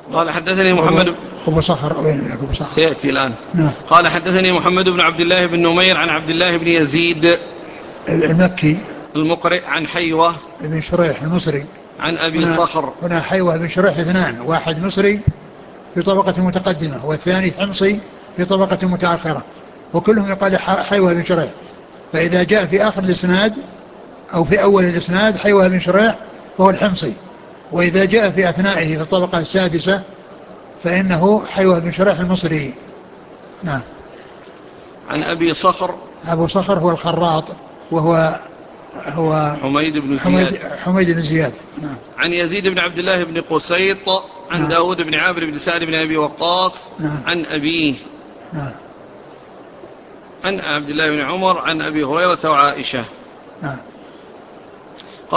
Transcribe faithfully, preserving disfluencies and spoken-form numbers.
قال حدثني محمد أبو صخر وين أبو صخر سيأتي الآن. نعم. قال حدثني محمد بن عبد الله بن نمير عن عبد الله بن يزيد المكي المقرئ عن حيوة بن شريح المصري عن أبي هنا صخر. هنا حيوة بن شريح اثنان، واحد مصري في طبقة متقدمة والثاني حمصي في طبقة متأخرة، وكلهم يقال حيوة بن شريح. فإذا جاء في آخر الإسناد أو في أول الإسناد حيوة بن شريح فهو الحمصي، وإذا جاء في أثنائه في الطبقة السادسة فإنه حيوة بن شريح المصري. نعم. عن أبي صخر. أبو صخر هو الخراط وهو هو حميد بن حميد, زياد. حميد بن زياد. نعم. عن يزيد بن عبد الله بن قسيط عن نعم. داود بن عامر بن سعد بن أبي وقاص. نعم. عن أبيه. نعم. عن عبد الله بن عمر عن أبي هريرة وعائشة. نعم.